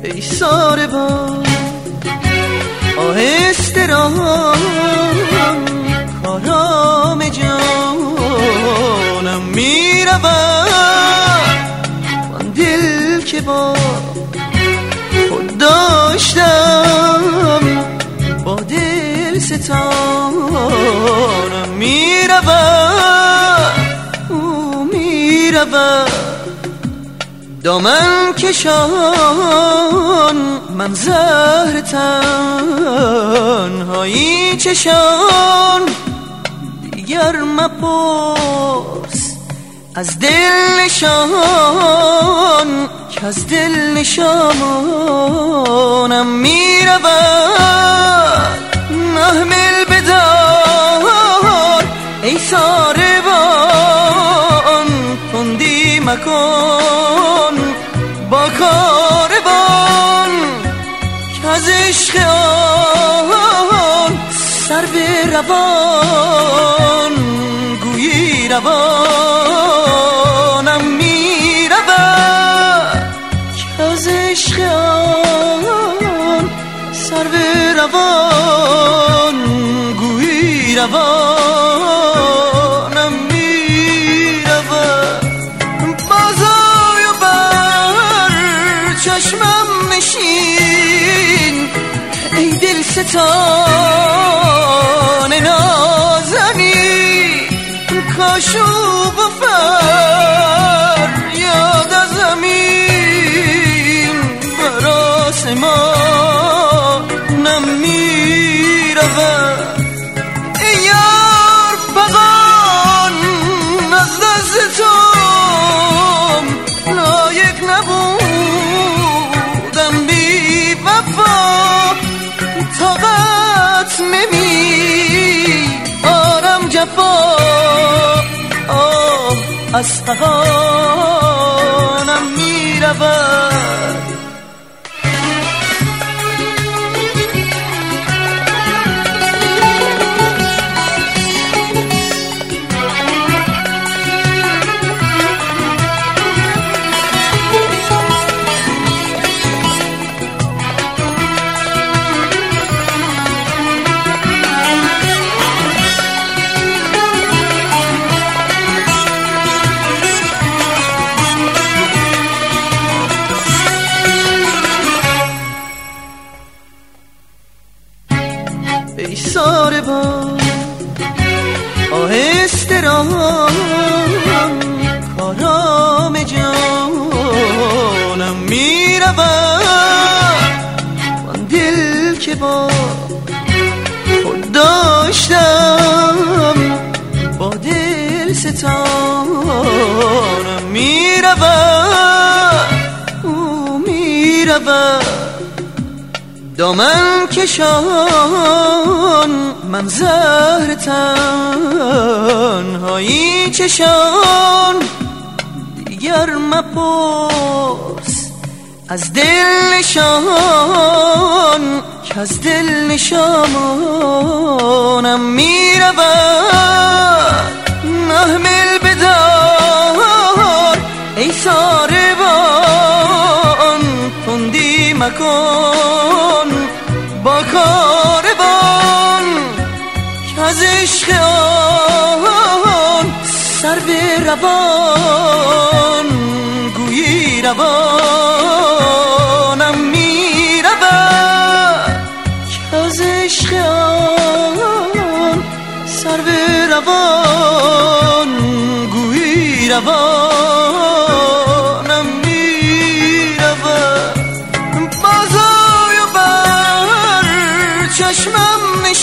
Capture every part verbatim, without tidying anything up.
ای ساربان آهسته ران کارام جانم میرود من دل که با خود داشتم با دل ستانم میرود او میرود دامن کشان من زهر تنهایی چشان دیگر مپرس از دل نشان که از دل نشانم میرود محمل بدار ای ساربان تندی مکن با کاروان که از عشق آن سر به روان گویی روانم می رود که از عشق آن سر به روان گویی روانم می رود بازای و بر چشمم نشین ای دل ستان نازنی کاشوب و فریاد از زمین بر آسمانم می رود ای یار فغان از دست تو لایق نبودم بی وفا طاقت نمی آرم جفا آه از فغانم می رود ای ساربان آهسته ران کارام جانم میرود من دل که با خود داشتم با دل ستانم میرود او میرود دامن کشان من زهر تنهایی چشان دیگر مپرس از دل نشان که از دل نشانم میرود محمل بدار ای ساربان تندی مکن با کاروان که از عشق آن سر به روان گویی روانم می رود که از عشق آن سر به روان گویی روانم می رود بازای و بر چشمم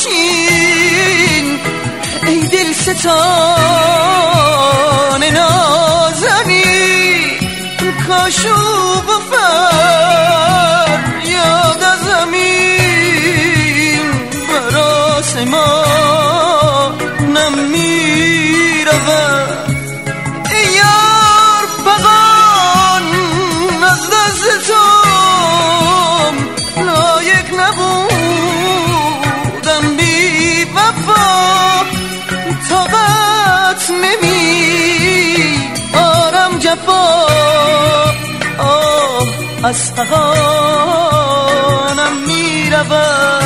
نشین ای دل ستان نازنی کاشوب و فریاد از زمین بر آسمانم می رود ای یار فغان از دست تو لایق نبودم بی وفا طاقت نمی آرم جفا آه از فغانم میرود.